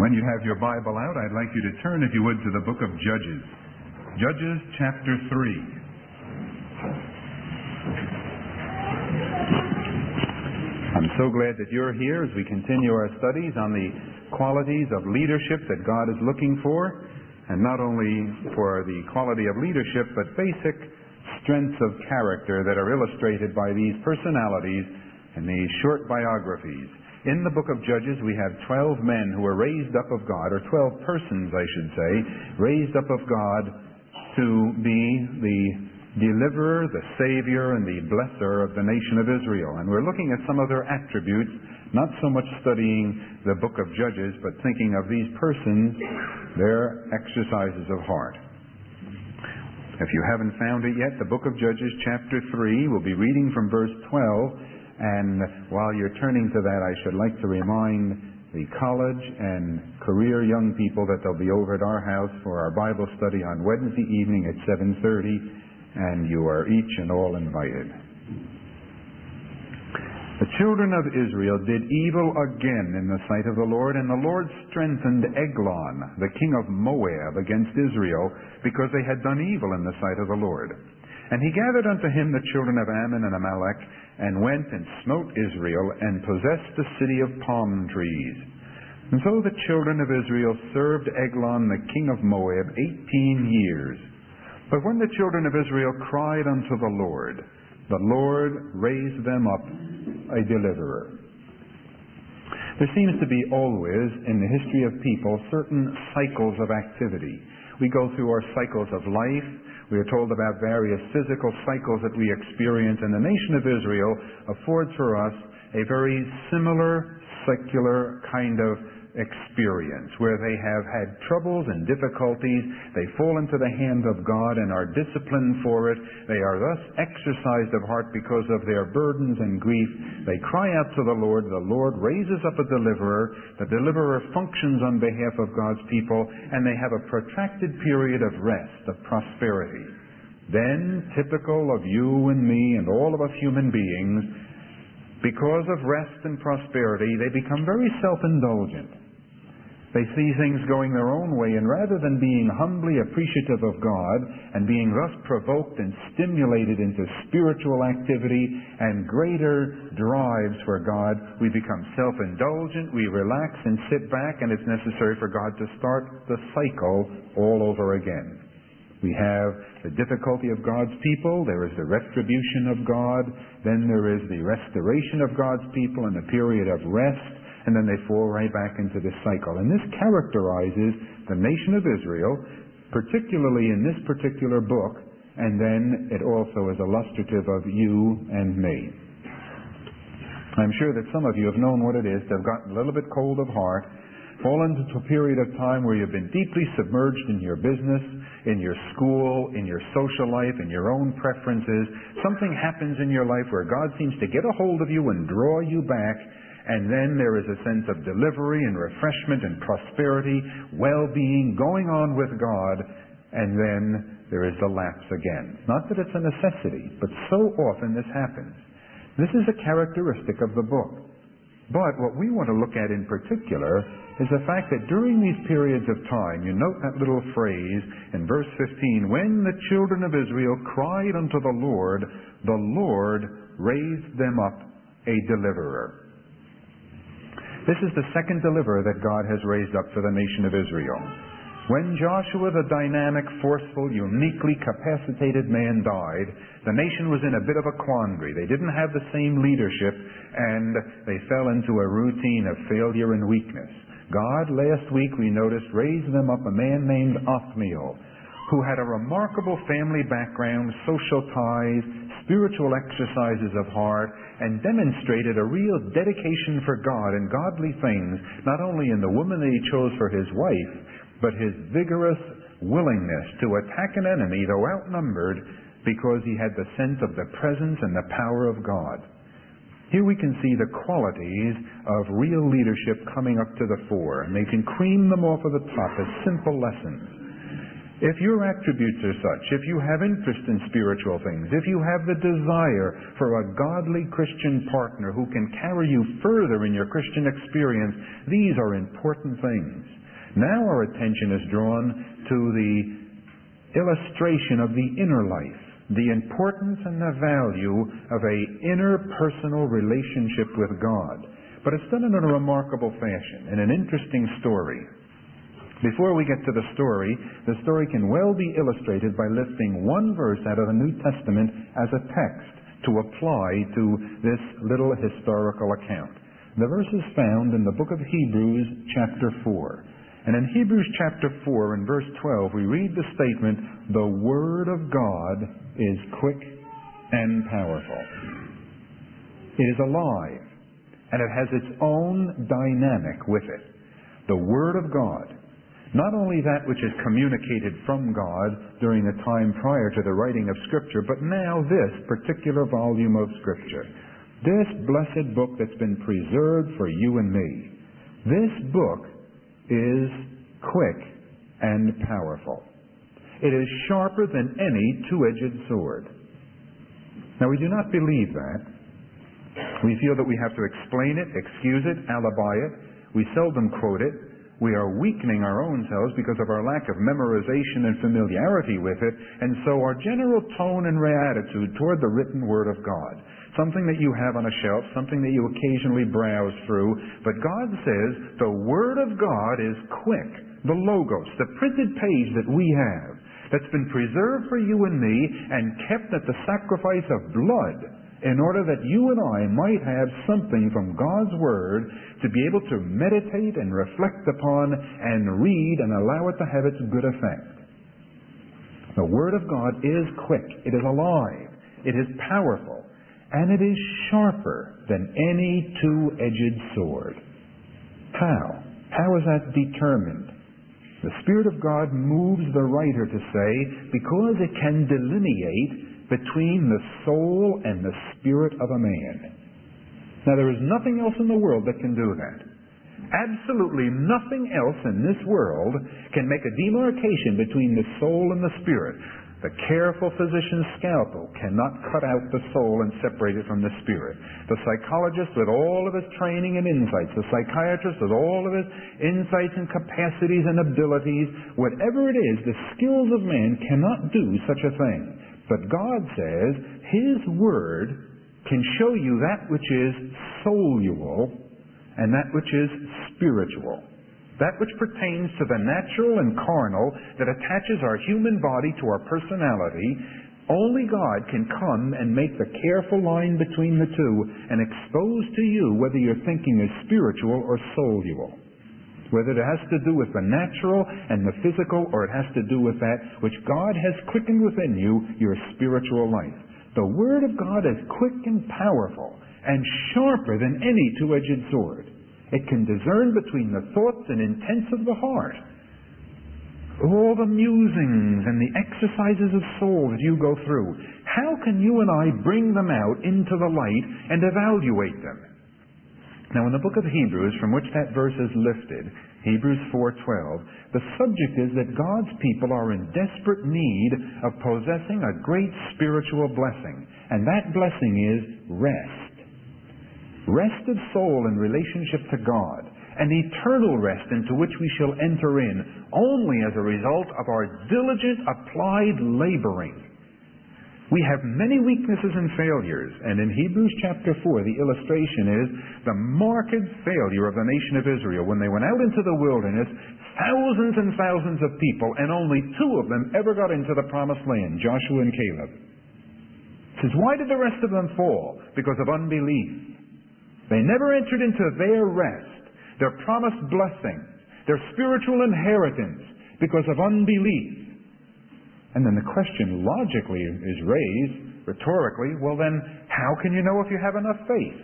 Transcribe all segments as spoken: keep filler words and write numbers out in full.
When you have your Bible out, I'd like you to turn, if you would, to the book of Judges. Judges chapter three. I'm so glad that you're here as we continue our studies on the qualities of leadership that God is looking for, and not only for the quality of leadership, but basic strengths of character that are illustrated by these personalities in these short biographies. In the book of Judges, we have twelve men who were raised up of God, or twelve persons, I should say, raised up of God to be the deliverer, the savior, and the blesser of the nation of Israel. And we're looking at some of their attributes, not so much studying the book of Judges, but thinking of these persons, their exercises of heart. If you haven't found it yet, the book of Judges chapter three, we'll be reading from verse twelve. And while you're turning to that, I should like to remind the college and career young people that they'll be over at our house for our Bible study on Wednesday evening at seven thirty, and you are each and all invited. The children of Israel did evil again in the sight of the Lord, and the Lord strengthened Eglon, the king of Moab, against Israel, because they had done evil in the sight of the Lord. And he gathered unto him the children of Ammon and Amalek, and went and smote Israel, and possessed the city of palm trees. And so the children of Israel served Eglon the king of Moab eighteen years. But when the children of Israel cried unto the Lord, the Lord raised them up a deliverer. There seems to be always, in the history of people, certain cycles of activity. We go through our cycles of life. We are told about various physical cycles that we experience, and the nation of Israel affords for us a very similar secular kind of experience, where they have had troubles and difficulties. They fall into the hand of God and are disciplined for it. They are thus exercised of heart because of their burdens and grief. They cry out to the Lord. The Lord raises up a deliverer. The deliverer functions on behalf of God's people, and they have a protracted period of rest, of prosperity. Then, typical of you and me and all of us human beings, because of rest and prosperity, they become very self-indulgent. They see things going their own way, and rather than being humbly appreciative of God and being thus provoked and stimulated into spiritual activity and greater drives for God, we become self-indulgent, we relax and sit back, and it's necessary for God to start the cycle all over again. We have the difficulty of God's people, there is the retribution of God, then there is the restoration of God's people and a period of rest, and then they fall right back into this cycle. And this characterizes the nation of Israel, particularly in this particular book, and then it also is illustrative of you and me. I'm sure that some of you have known what it is to have gotten a little bit cold of heart, fallen into a period of time where you've been deeply submerged in your business, in your school, in your social life, in your own preferences. Something happens in your life where God seems to get a hold of you and draw you back, and then there is a sense of delivery and refreshment and prosperity, well-being, going on with God, and then there is the lapse again. Not that it's a necessity, but so often this happens. This is a characteristic of the book. But what we want to look at in particular is the fact that during these periods of time, you note that little phrase in verse fifteen, when the children of Israel cried unto the Lord, the Lord raised them up a deliverer. This is the second deliverer that God has raised up for the nation of Israel. When Joshua, the dynamic, forceful, uniquely capacitated man, died, the nation was in a bit of a quandary. They didn't have the same leadership, and they fell into a routine of failure and weakness. God, last week we noticed, raised them up a man named Othniel, who had a remarkable family background, social ties, spiritual exercises of heart, and demonstrated a real dedication for God and godly things, not only in the woman that he chose for his wife, but his vigorous willingness to attack an enemy, though outnumbered, because he had the sense of the presence and the power of God. Here we can see the qualities of real leadership coming up to the fore, and they can cream them off of the top as simple lessons. If your attributes are such, if you have interest in spiritual things, if you have the desire for a godly Christian partner who can carry you further in your Christian experience, these are important things. Now our attention is drawn to the illustration of the inner life, the importance and the value of a inner personal relationship with God. But it's done in a remarkable fashion, in an interesting story. Before we get to the story, the story can well be illustrated by lifting one verse out of the New Testament as a text to apply to this little historical account. The verse is found in the book of Hebrews, chapter four. And in Hebrews chapter four, in verse twelve, we read the statement, "The Word of God is quick and powerful." It is alive, and it has its own dynamic with it. The Word of God. Not only that which is communicated from God during the time prior to the writing of Scripture, but now this particular volume of Scripture. This blessed book that's been preserved for you and me. This book is quick and powerful. It is sharper than any two-edged sword. Now, we do not believe that. We feel that we have to explain it, excuse it, alibi it. We seldom quote it. We are weakening our own selves because of our lack of memorization and familiarity with it, and so our general tone and attitude toward the written Word of God, something that you have on a shelf, something that you occasionally browse through, but God says the Word of God is quick. The Logos, the printed page that we have, that's been preserved for you and me and kept at the sacrifice of blood, in order that you and I might have something from God's Word to be able to meditate and reflect upon and read and allow it to have its good effect. The Word of God is quick. It is alive. It is powerful. And it is sharper than any two-edged sword. How? How is that determined? The Spirit of God moves the writer to say, because it can delineate between the soul and the spirit of a man. Now, there is nothing else in the world that can do that. Absolutely nothing else in this world can make a demarcation between the soul and the spirit. The careful physician's scalpel cannot cut out the soul and separate it from the spirit. The psychologist, with all of his training and insights, the psychiatrist, with all of his insights and capacities and abilities, whatever it is, the skills of man cannot do such a thing. But God says His Word can show you that which is soluble and that which is spiritual. That which pertains to the natural and carnal that attaches our human body to our personality, only God can come and make the careful line between the two and expose to you whether your thinking is spiritual or soluble. Whether it has to do with the natural and the physical, or it has to do with that which God has quickened within you, your spiritual life. The Word of God is quick and powerful and sharper than any two-edged sword. It can discern between the thoughts and intents of the heart. All the musings and the exercises of soul that you go through, how can you and I bring them out into the light and evaluate them? Now, in the book of Hebrews, from which that verse is lifted, Hebrews four twelve, the subject is that God's people are in desperate need of possessing a great spiritual blessing, and that blessing is rest. Rest of soul in relationship to God, an eternal rest into which we shall enter in only as a result of our diligent, applied laboring. We have many weaknesses and failures, and in Hebrews chapter four, the illustration is the marked failure of the nation of Israel. When they went out into the wilderness, thousands and thousands of people, and only two of them ever got into the promised land, Joshua and Caleb. It says, why did the rest of them fall? Because of unbelief. They never entered into their rest, their promised blessing, their spiritual inheritance, because of unbelief. And then the question logically is raised, rhetorically, well then, how can you know if you have enough faith?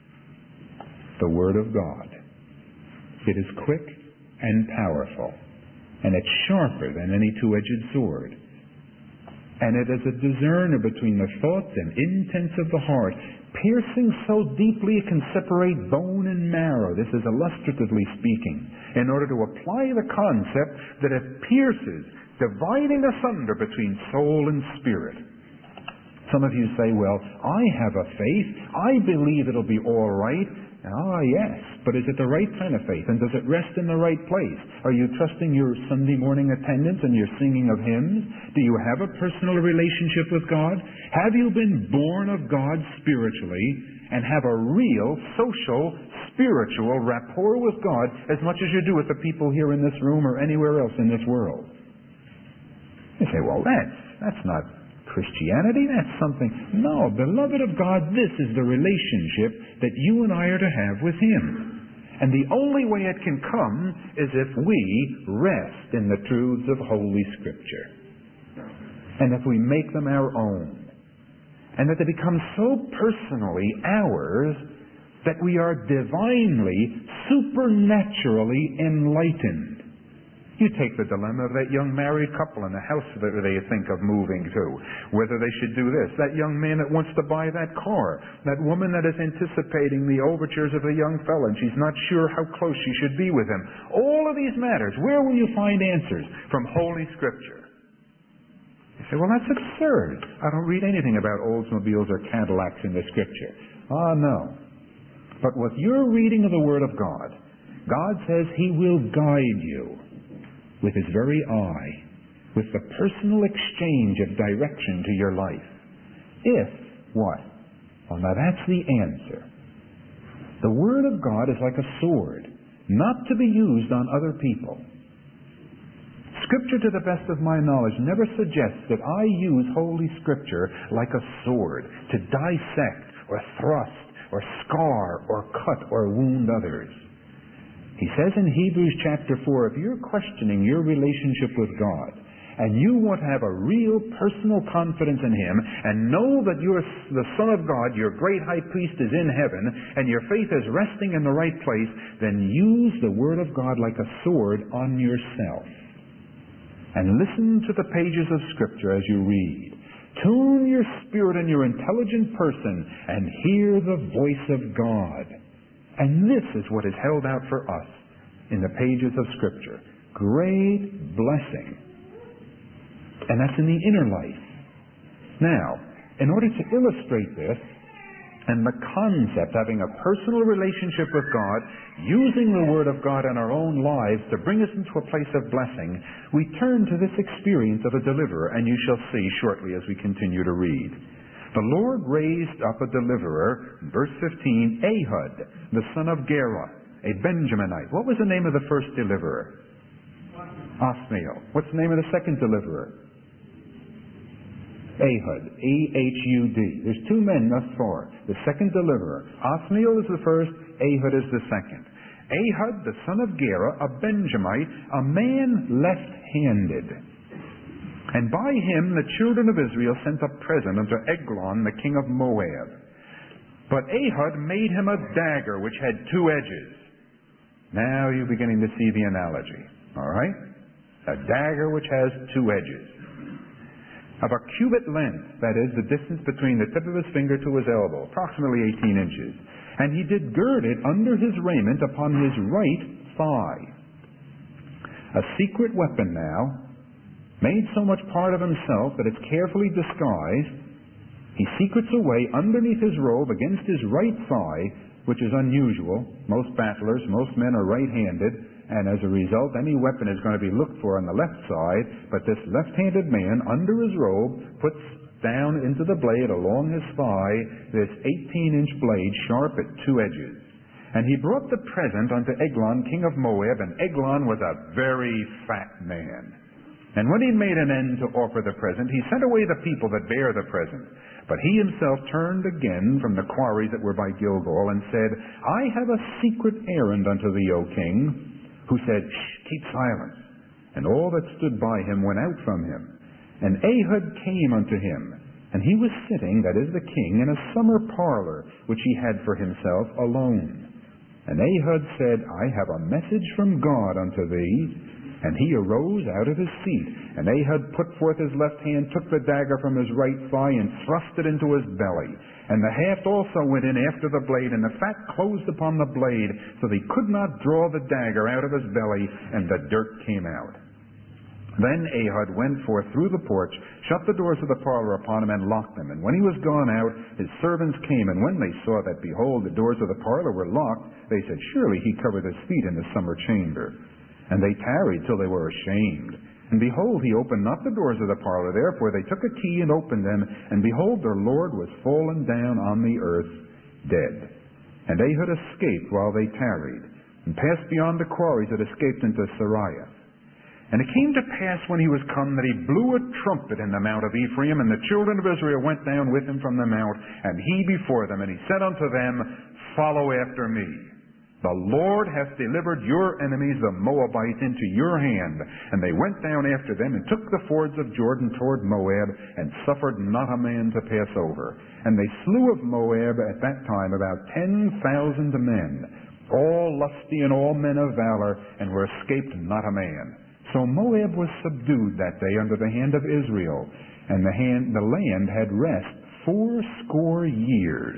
The Word of God. It is quick and powerful, and it's sharper than any two-edged sword. And it is a discerner between the thoughts and intents of the heart, piercing so deeply it can separate bone and marrow. This is illustratively speaking, in order to apply the concept that it pierces, dividing asunder between soul and spirit. Some of you say, well, I have a faith. I believe it'll be all right. Ah, yes, but is it the right kind of faith? And does it rest in the right place? Are you trusting your Sunday morning attendance and your singing of hymns? Do you have a personal relationship with God? Have you been born of God spiritually and have a real social, spiritual rapport with God as much as you do with the people here in this room or anywhere else in this world? You say, well, that's, that's not Christianity, that's something. No, beloved of God, this is the relationship that you and I are to have with Him. And the only way it can come is if we rest in the truths of Holy Scripture. And if we make them our own. And that they become so personally ours that we are divinely, supernaturally enlightened. You take the dilemma of that young married couple in the house that they think of moving to, whether they should do this. That young man that wants to buy that car. That woman that is anticipating the overtures of a young fellow and she's not sure how close she should be with him. All of these matters, where will you find answers? From Holy Scripture. You say, well, that's absurd. I don't read anything about Oldsmobiles or Cadillacs in the Scripture. Ah, no. But with your reading of the Word of God, God says He will guide you with His very eye, with the personal exchange of direction to your life. If, what? Well, now that's the answer. The Word of God is like a sword, not to be used on other people. Scripture, to the best of my knowledge, never suggests that I use Holy Scripture like a sword to dissect or thrust or scar or cut or wound others. He says in Hebrews chapter four, if you're questioning your relationship with God, and you want to have a real personal confidence in Him, and know that you're the Son of God, your great high priest is in heaven, and your faith is resting in the right place, then use the Word of God like a sword on yourself. And listen to the pages of Scripture as you read. Tune your spirit and your intelligent person, and hear the voice of God. And this is what is held out for us in the pages of Scripture. Great blessing. And that's in the inner life. Now, in order to illustrate this, and the concept, having a personal relationship with God, using the Word of God in our own lives to bring us into a place of blessing, we turn to this experience of a deliverer, and you shall see shortly as we continue to read. The Lord raised up a deliverer, verse fifteen, Ehud, the son of Gera, a Benjaminite. What was the name of the first deliverer? Othniel. What's the name of the second deliverer? Ehud, E H U D. There's two men thus far. The second deliverer. Othniel is the first, Ehud is the second. Ehud, the son of Gera, a Benjamite, a man left-handed. And by him the children of Israel sent a present unto Eglon, the king of Moab. But Ehud made him a dagger which had two edges. Now you're beginning to see the analogy. All right? A dagger which has two edges. Of a cubit length, that is, the distance between the tip of his finger to his elbow, approximately eighteen inches. And he did gird it under his raiment upon his right thigh. A secret weapon now, made so much part of himself that it's carefully disguised. He secrets away underneath his robe against his right thigh, which is unusual. Most battlers, most men are right-handed, and as a result, any weapon is going to be looked for on the left side, but this left-handed man, under his robe, puts down into the blade along his thigh this eighteen-inch blade, sharp at two edges. And he brought the present unto Eglon, king of Moab, and Eglon was a very fat man. And when he made an end to offer the present, he sent away the people that bare the present. But he himself turned again from the quarries that were by Gilgal, and said, I have a secret errand unto thee, O king. Who said, Shh, keep silence. And all that stood by him went out from him. And Ehud came unto him, and he was sitting, that is the king, in a summer parlor, which he had for himself alone. And Ehud said, I have a message from God unto thee. And he arose out of his seat. And Ehud put forth his left hand, took the dagger from his right thigh, and thrust it into his belly. And the haft also went in after the blade, and the fat closed upon the blade, so that he could not draw the dagger out of his belly, and the dirt came out. Then Ehud went forth through the porch, shut the doors of the parlor upon him, and locked them. And when he was gone out, his servants came, and when they saw that, behold, the doors of the parlor were locked, they said, Surely he covered his feet in the summer chamber. And they tarried till they were ashamed. And behold, he opened not the doors of the parlor. Therefore they took a key and opened them, and behold, their Lord was fallen down on the earth, dead. And Ehud escaped while they tarried, and passed beyond the quarries that escaped into Sariah. And it came to pass when he was come that he blew a trumpet in the mount of Ephraim, and the children of Israel went down with him from the mount, and he before them. And he said unto them, Follow after me. The Lord hath delivered your enemies, the Moabites, into your hand. And they went down after them, and took the fords of Jordan toward Moab, and suffered not a man to pass over. And they slew of Moab at that time about ten thousand men, all lusty and all men of valor, and were escaped not a man. So Moab was subdued that day under the hand of Israel, and the, hand, the land had rest fourscore years.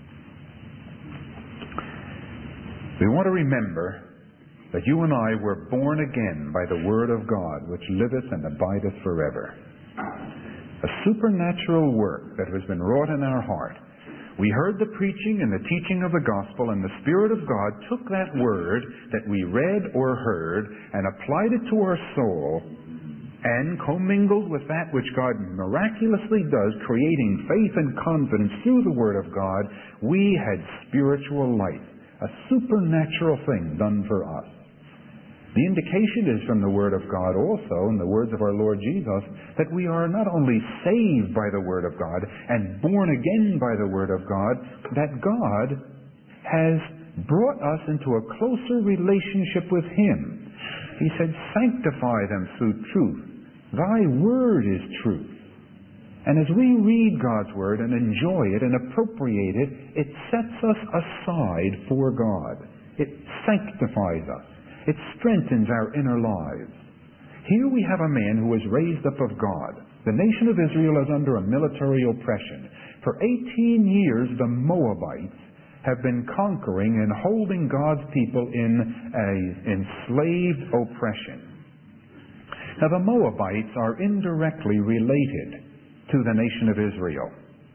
We want to remember that you and I were born again by the Word of God, which liveth and abideth forever. A supernatural work that has been wrought in our heart. We heard the preaching and the teaching of the gospel, and the Spirit of God took that word that we read or heard and applied it to our soul, and commingled with that which God miraculously does, creating faith and confidence through the Word of God, we had spiritual life, a supernatural thing done for us. The indication is from the Word of God also, in the words of our Lord Jesus, that we are not only saved by the Word of God and born again by the Word of God, that God has brought us into a closer relationship with Him. He said, Sanctify them through truth. Thy Word is truth. And as we read God's Word and enjoy it and appropriate it, it sets us aside for God. It sanctifies us. It strengthens our inner lives. Here we have a man who was raised up of God. The nation of Israel is under a military oppression. For eighteen years, the Moabites have been conquering and holding God's people in an enslaved oppression. Now, the Moabites are indirectly related to the nation of Israel.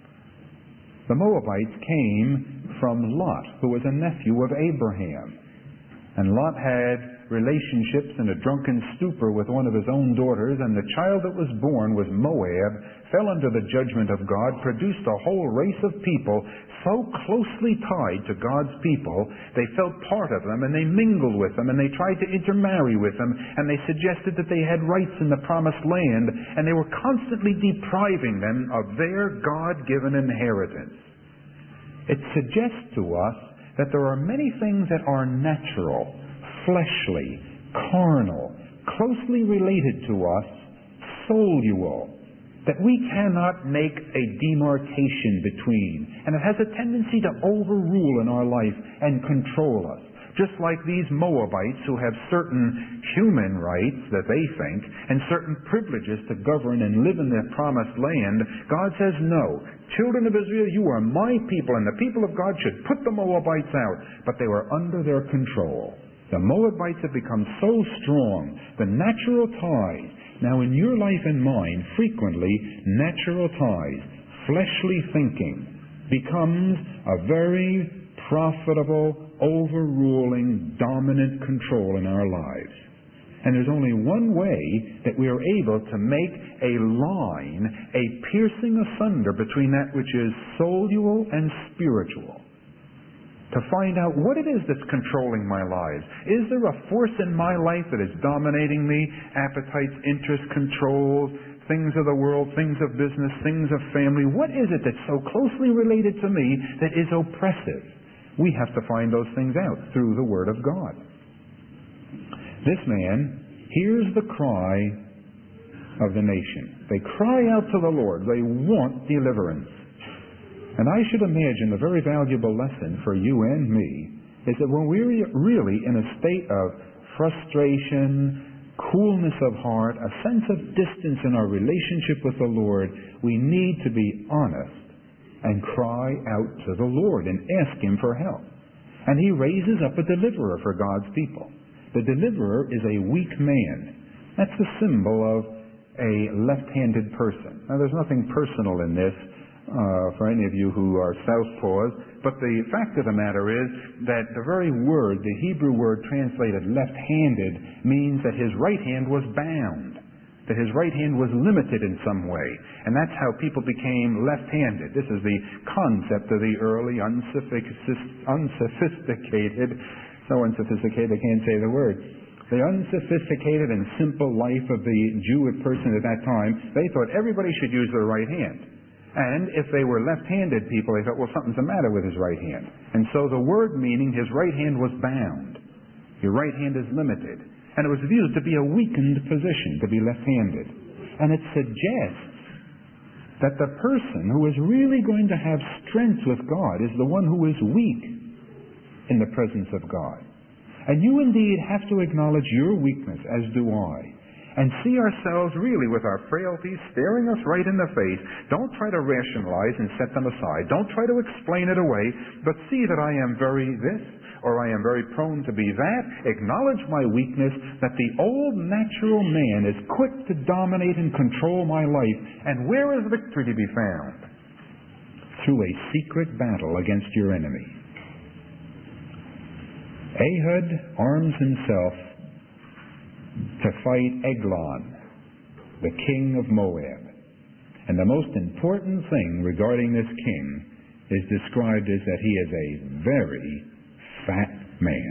The Moabites came from Lot, who was a nephew of Abraham. And Lot had relationships in a drunken stupor with one of his own daughters, and the child that was born was Moab, fell under the judgment of God, produced a whole race of people so closely tied to God's people, they felt part of them, and they mingled with them, and they tried to intermarry with them, and they suggested that they had rights in the promised land, and they were constantly depriving them of their God-given inheritance. It suggests to us that there are many things that are natural, fleshly, carnal, closely related to us, soluble, that we cannot make a demarcation between. And it has a tendency to overrule in our life and control us. Just like these Moabites who have certain human rights that they think and certain privileges to govern and live in the promised land, God says, no. Children of Israel, you are my people, and the people of God should put the Moabites out. But they were under their control. The Moabites have become so strong. The natural ties. Now in your life and mine, frequently, natural ties, fleshly thinking, becomes a very profitable, overruling, dominant control in our lives. And there's only one way that we are able to make a line, a piercing asunder between that which is soluble and spiritual. To find out what it is that's controlling my lives. Is there a force in my life that is dominating me? Appetites, interests, controls, things of the world, things of business, things of family. What is it that's so closely related to me that is oppressive? We have to find those things out through the Word of God. This man hears the cry of the nation. They cry out to the Lord. They want deliverance. And I should imagine the very valuable lesson for you and me is that when we're really in a state of frustration, coolness of heart, a sense of distance in our relationship with the Lord, we need to be honest and cry out to the Lord and ask Him for help. And He raises up a deliverer for God's people. The deliverer is a weak man. That's the symbol of a left-handed person. Now, there's nothing personal in this uh, for any of you who are southpaws, but the fact of the matter is that the very word, the Hebrew word translated left-handed, means that his right hand was bound, that his right hand was limited in some way. And that's how people became left-handed. This is the concept of the early unsophisticated, so unsophisticated I can't say the word, the unsophisticated and simple life of the Jewish person at that time. They thought everybody should use their right hand. And if they were left-handed people, they thought, well, something's the matter with his right hand. And so the word meaning his right hand was bound. Your right hand is limited. And it was viewed to be a weakened position, to be left-handed. And it suggests that the person who is really going to have strength with God is the one who is weak in the presence of God. And you indeed have to acknowledge your weakness, as do I, and see ourselves really with our frailties staring us right in the face. Don't try to rationalize and set them aside. Don't try to explain it away, but see that I am very this, or I am very prone to be that. Acknowledge my weakness, that the old natural man is quick to dominate and control my life. And where is victory to be found? Through a secret battle against your enemy. Ehud arms himself to fight Eglon, the king of Moab. And the most important thing regarding this king is described as that he is a very fat man.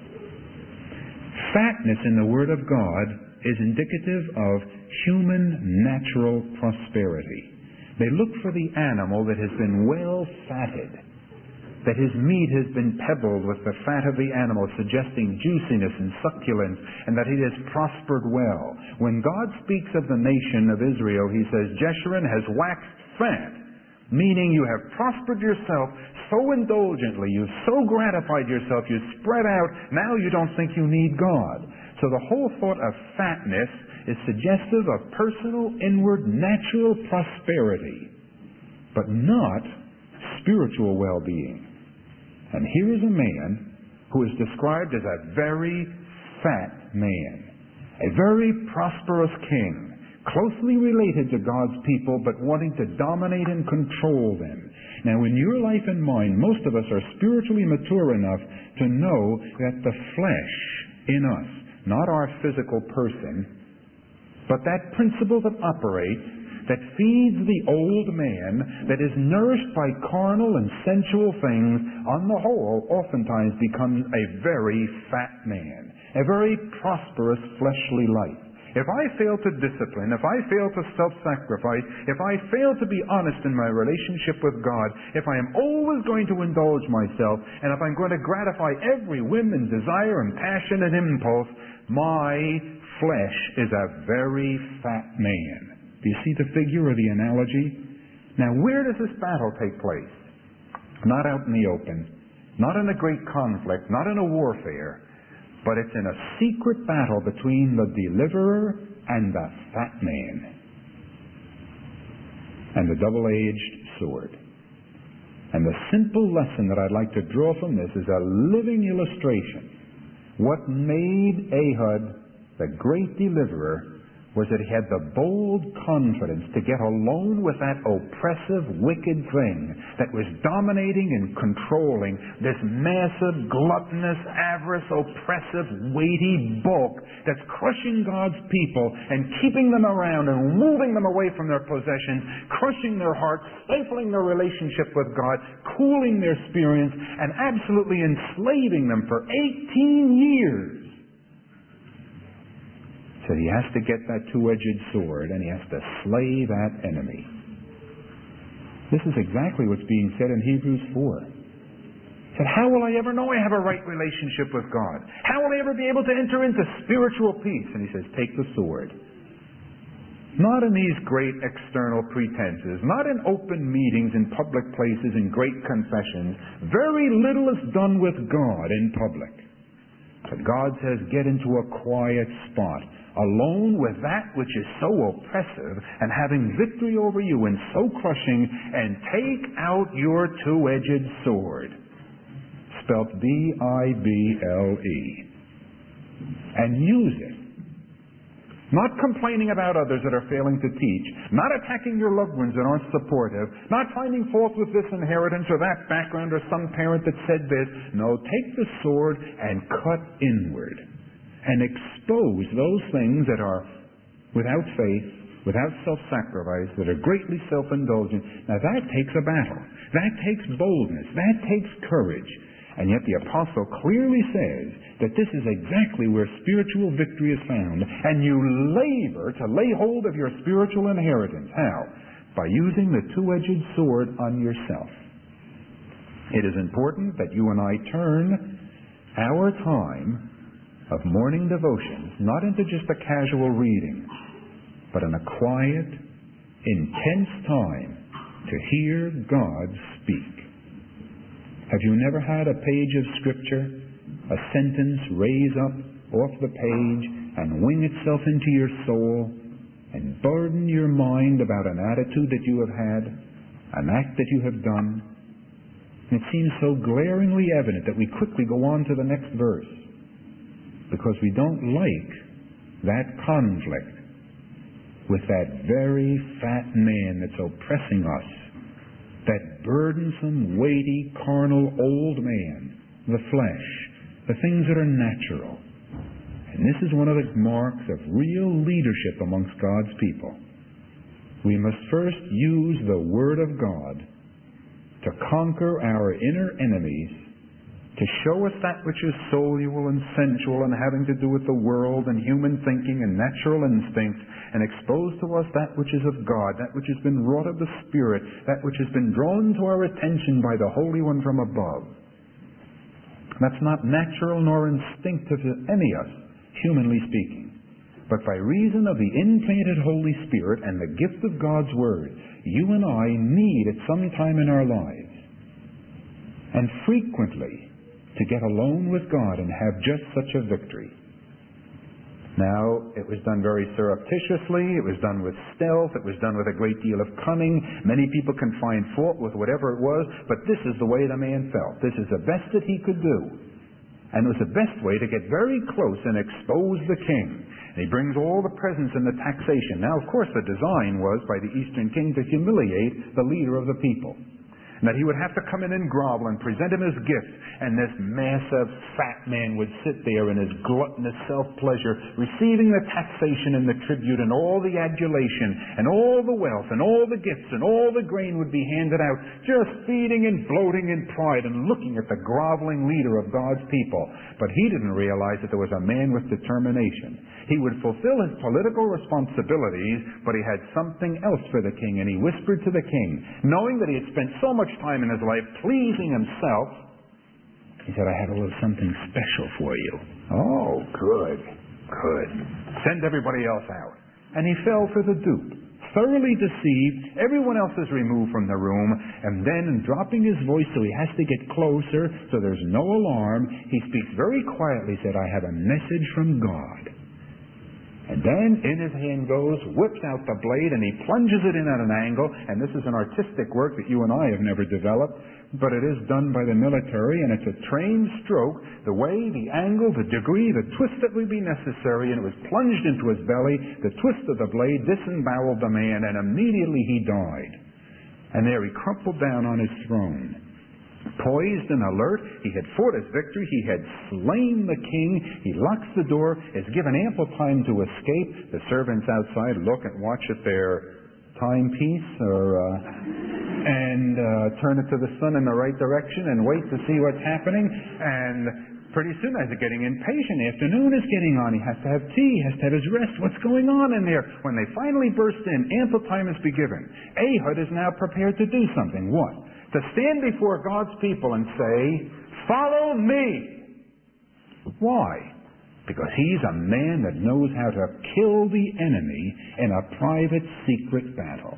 Fatness in the Word of God is indicative of human natural prosperity. They look for the animal that has been well fatted, that his meat has been pebbled with the fat of the animal, suggesting juiciness and succulence, and that it has prospered well. When God speaks of the nation of Israel, he says, Jeshurun has waxed fat, meaning you have prospered yourself so indulgently, you've so gratified yourself, you've spread out, now you don't think you need God. So the whole thought of fatness is suggestive of personal, inward, natural prosperity, but not spiritual well-being. And here is a man who is described as a very fat man, a very prosperous king, closely related to God's people, but wanting to dominate and control them. Now, in your life and mine, most of us are spiritually mature enough to know that the flesh in us, not our physical person, but that principle that operates, that feeds the old man, that is nourished by carnal and sensual things, on the whole, oftentimes becomes a very fat man, a very prosperous fleshly life. If I fail to discipline, if I fail to self-sacrifice, if I fail to be honest in my relationship with God, if I am always going to indulge myself, and if I'm going to gratify every whim and desire and passion and impulse, my flesh is a very fat man. Do you see the figure or the analogy? Now, where does this battle take place? Not out in the open, not in a great conflict, not in a warfare, but it's in a secret battle between the deliverer and the fat man, and the double-edged sword. And the simple lesson that I'd like to draw from this is a living illustration. What made Ehud the great deliverer was that he had the bold confidence to get alone with that oppressive, wicked thing that was dominating and controlling this massive, gluttonous, avarice, oppressive, weighty bulk that's crushing God's people and keeping them around and moving them away from their possessions, crushing their hearts, stifling their relationship with God, cooling their spirits, and absolutely enslaving them for eighteen years. So he has to get that two-edged sword, and he has to slay that enemy. This is exactly what's being said in Hebrews four. He said, how will I ever know I have a right relationship with God? How will I ever be able to enter into spiritual peace? And he says, take the sword. Not in these great external pretenses, not in open meetings in public places and great confessions. Very little is done with God in public. But God says, get into a quiet spot, alone with that which is so oppressive and having victory over you and so crushing, and take out your two-edged sword, spelt B I B L E, and use it Not complaining about others that are failing to teach. Not attacking your loved ones that aren't supportive. Not finding fault with this inheritance or that background or some parent that said this. No, take the sword and cut inward. And expose those things that are without faith, without self-sacrifice, that are greatly self-indulgent. Now that takes a battle. That takes boldness. That takes courage. And yet the apostle clearly says that this is exactly where spiritual victory is found. And you labor to lay hold of your spiritual inheritance. How? By using the two-edged sword on yourself. It is important that you and I turn our time of morning devotions not into just a casual reading, but in a quiet, intense time to hear God speak. Have you never had a page of Scripture, a sentence raise up off the page and wing itself into your soul and burden your mind about an attitude that you have had, an act that you have done? And it seems so glaringly evident that we quickly go on to the next verse because we don't like that conflict with that very fat man that's oppressing us. That burdensome, weighty, carnal, old man, the flesh, the things that are natural. And this is one of the marks of real leadership amongst God's people. We must first use the Word of God to conquer our inner enemies, to show us that which is soulial and sensual and having to do with the world and human thinking and natural instincts, and expose to us that which is of God, that which has been wrought of the Spirit, that which has been drawn to our attention by the Holy One from above. That's not natural nor instinctive to any of us, humanly speaking. But by reason of the implanted Holy Spirit and the gift of God's Word, you and I need at some time in our lives, and frequently, to get alone with God and have just such a victory. Now, it was done very surreptitiously, it was done with stealth, it was done with a great deal of cunning. Many people can find fault with whatever it was, but this is the way the man felt. This is the best that he could do. And it was the best way to get very close and expose the king. And he brings all the presents and the taxation. Now, of course, the design was by the Eastern king to humiliate the leader of the people. And that he would have to come in and grovel and present him as gifts. And this massive fat man would sit there in his gluttonous self-pleasure, receiving the taxation and the tribute and all the adulation and all the wealth and all the gifts and all the grain would be handed out, just feeding and bloating in pride and looking at the groveling leader of God's people. But he didn't realize that there was a man with determination. He would fulfill his political responsibilities, but he had something else for the king, and he whispered to the king, knowing that he had spent so much time in his life pleasing himself, he said, I have a little something special for you. Oh, good, good. Send everybody else out. And he fell for the dupe, thoroughly deceived. Everyone else is removed from the room, and then dropping his voice so he has to get closer, so there's no alarm, he speaks very quietly, said, I have a message from God. And then in his hand goes, whips out the blade, and he plunges it in at an angle. And this is an artistic work that you and I have never developed, but it is done by the military, and it's a trained stroke, the way, the angle, the degree, the twist that would be necessary, and it was plunged into his belly. The twist of the blade disemboweled the man, and immediately he died. And there he crumpled down on his throne. Poised and alert, he had fought his victory, he had slain the king, he locks the door, is given ample time to escape. The servants outside look and watch at their timepiece or uh, and uh, turn it to the sun in the right direction and wait to see what's happening. And pretty soon as they're getting impatient, afternoon is getting on, he has to have tea, he has to have his rest. What's going on in there? When they finally burst in, ample time is be given. Ehud is now prepared to do something. What? To stand before God's people and say, follow me. Why? Because he's a man that knows how to kill the enemy in a private, secret battle.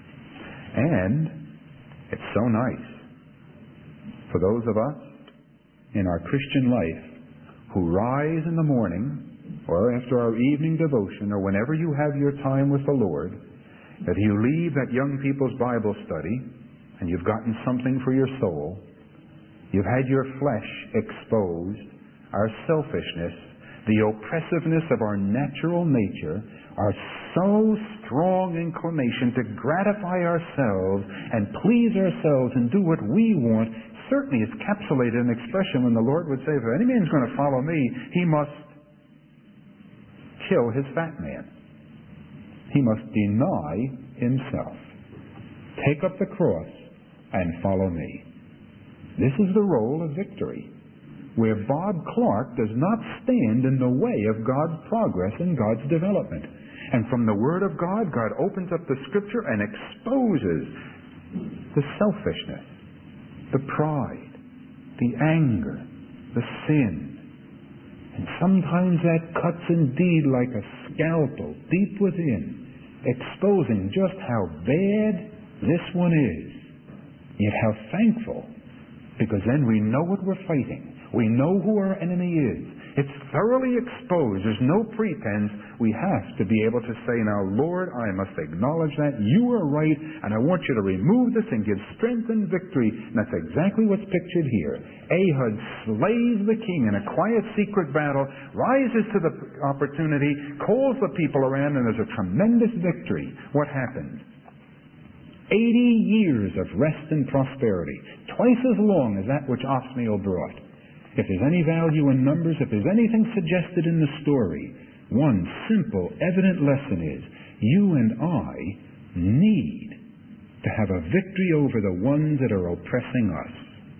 And it's so nice for those of us in our Christian life who rise in the morning or after our evening devotion or whenever you have your time with the Lord, that you leave that young people's Bible study and you've gotten something for your soul. You've had your flesh exposed, our selfishness, the oppressiveness of our natural nature, our so strong inclination to gratify ourselves and please ourselves and do what we want, certainly is capsulated in an expression when the Lord would say, if any man's going to follow me, he must kill his fat man. He must deny himself. Take up the cross and follow me. This is the role of victory, where Bob Clark does not stand in the way of God's progress and God's development. And from the Word of God, God opens up the Scripture and exposes the selfishness, the pride, the anger, the sin. And sometimes that cuts indeed like a scalpel deep within, exposing just how bad this one is. Yet how thankful, because then we know what we're fighting. We know who our enemy is. It's thoroughly exposed. There's no pretense. We have to be able to say, now, Lord, I must acknowledge that you are right, and I want you to remove this and give strength and victory. And that's exactly what's pictured here. Ehud slays the king in a quiet, secret battle, rises to the opportunity, calls the people around, and there's a tremendous victory. What happens? Eighty years of rest and prosperity, twice as long as that which Othniel brought. If there's any value in numbers, if there's anything suggested in the story, one simple, evident lesson is, you and I need to have a victory over the ones that are oppressing us.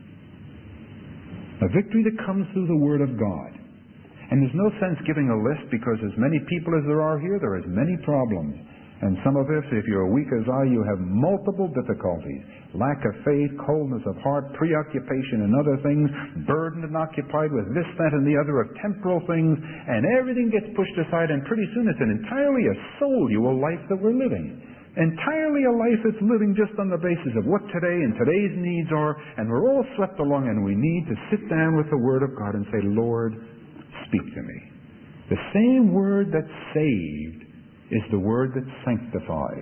A victory that comes through the Word of God. And there's no sense giving a list, because as many people as there are here, there are as many problems. And some of us, if you're weak as I, you have multiple difficulties. Lack of faith, coldness of heart, preoccupation in other things, burdened and occupied with this, that, and the other of temporal things, and everything gets pushed aside, and pretty soon it's an entirely a soul-you life that we're living. Entirely a life that's living just on the basis of what today and today's needs are, and we're all swept along, and we need to sit down with the Word of God and say, Lord, speak to me. The same Word that saved is the Word that sanctified.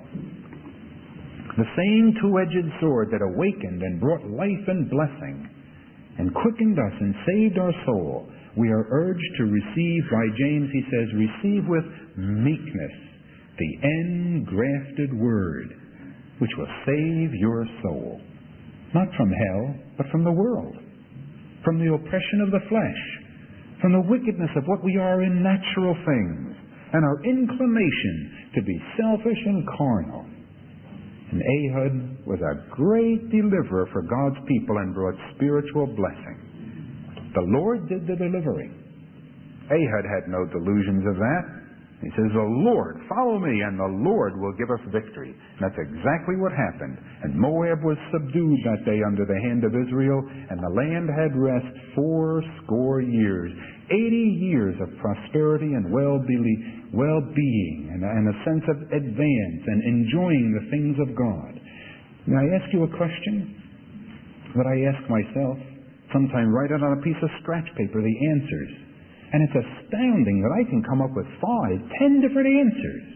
The same two-edged sword that awakened and brought life and blessing and quickened us and saved our soul, we are urged to receive. By James, he says, receive with meekness the engrafted Word, which will save your soul. Not from hell, but from the world, from the oppression of the flesh, from the wickedness of what we are in natural things, and our inclination to be selfish and carnal. And Ehud was a great deliverer for God's people and brought spiritual blessing. The Lord did the delivering. Ehud had no delusions of that. He says, the Lord, follow me, and the Lord will give us victory. And that's exactly what happened. And Moab was subdued that day under the hand of Israel, and the land had rest four score years. Eighty years of prosperity and well-being, well-being and, and a sense of advance and enjoying the things of God. Now, I ask you a question that I ask myself. Sometime write it on a piece of scratch paper, the answers. And it's astounding that I can come up with five, ten different answers.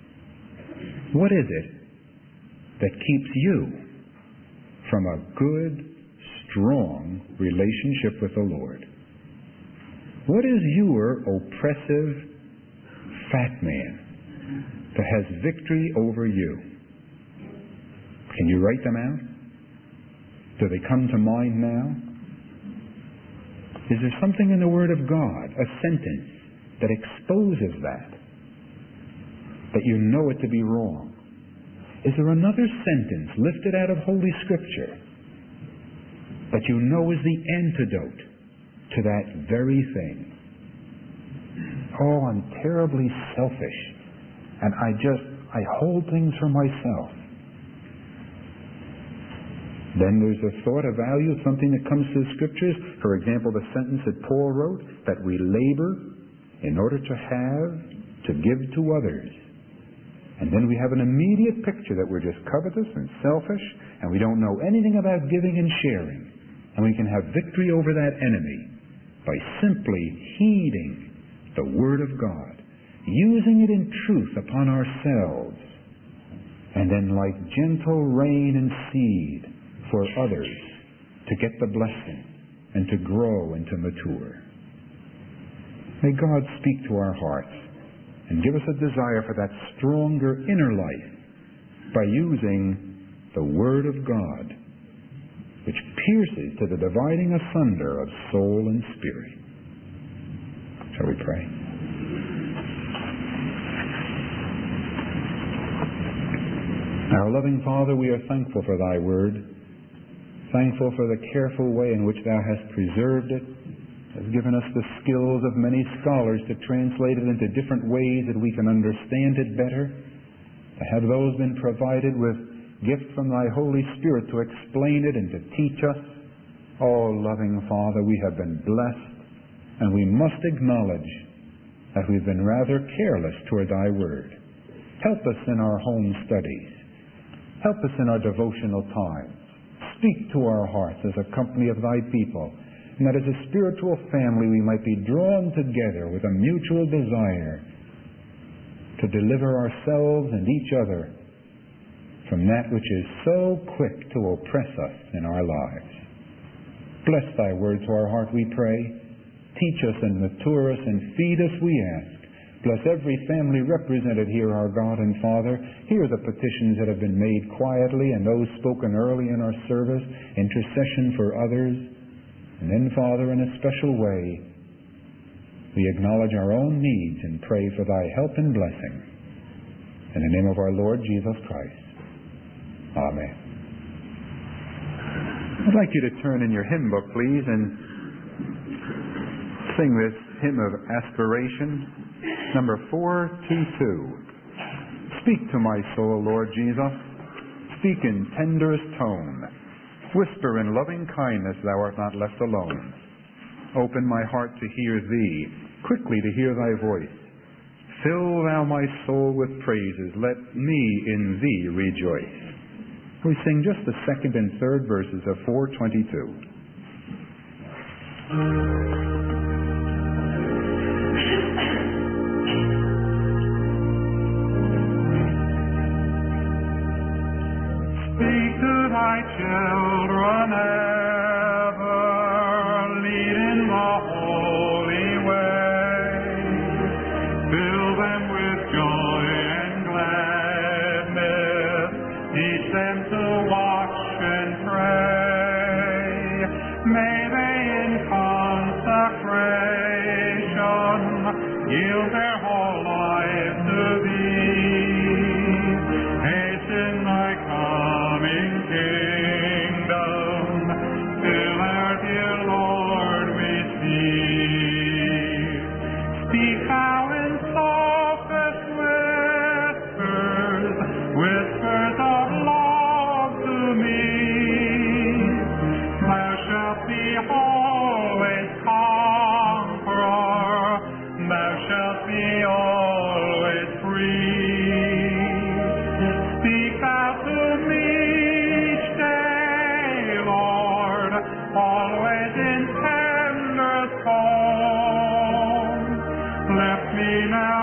What is it that keeps you from a good, strong relationship with the Lord? What is your oppressive fat man that has victory over you? Can you write them out? Do they come to mind now? Is there something in the Word of God, a sentence, that exposes that, that you know it to be wrong? Is there another sentence lifted out of Holy Scripture that you know is the antidote to that very thing? Oh, I'm terribly selfish, and I just, I hold things for myself. Then there's a thought, a value, something that comes to the Scriptures. For example, the sentence that Paul wrote, that we labor in order to have, to give to others. And then we have an immediate picture that we're just covetous and selfish, and we don't know anything about giving and sharing. And we can have victory over that enemy by simply heeding the Word of God, using it in truth upon ourselves, and then like gentle rain and seed for others to get the blessing and to grow and to mature. May God speak to our hearts and give us a desire for that stronger inner life by using the Word of God, which pierces to the dividing asunder of soul and spirit. Shall we pray? Our loving Father, we are thankful for Thy Word, thankful for the careful way in which Thou hast preserved it, has given us the skills of many scholars to translate it into different ways that we can understand it better, to have those been provided with gift from Thy Holy Spirit to explain it and to teach us. Oh, loving Father, we have been blessed, and we must acknowledge that we've been rather careless toward Thy Word. Help us in our home studies. Help us in our devotional times. Speak to our hearts as a company of Thy people, and that as a spiritual family we might be drawn together with a mutual desire to deliver ourselves and each other from that which is so quick to oppress us in our lives. Bless Thy Word to our heart, we pray. Teach us and mature us and feed us, we ask. Bless every family represented here, our God and Father. Hear the petitions that have been made quietly and those spoken early in our service, intercession for others. And then, Father, in a special way, we acknowledge our own needs and pray for Thy help and blessing. In the name of our Lord Jesus Christ. Amen. I'd like you to turn in your hymn book, please, and sing this hymn of aspiration, number four two two. Speak to my soul, Lord Jesus. Speak in tenderest tone. Whisper in loving kindness, Thou art not left alone. Open my heart to hear Thee, quickly to hear Thy voice. Fill Thou my soul with praises. Let me in Thee rejoice. We sing just the second and third verses of four twenty-two. Speak to Thy children ever, lead in the holy way. Fill them with joy and gladness, teach them to watch and pray. May they in consecration yield their whole life to Thee. Hasten Thy coming kingdom, fill our dear Lord with Thee. Speak Thou in softest whispers, whispers of love to me. Thou shalt be always conqueror, Thou shalt be always free. Speak Thou to me each day, Lord, always in tender tone. Lift me now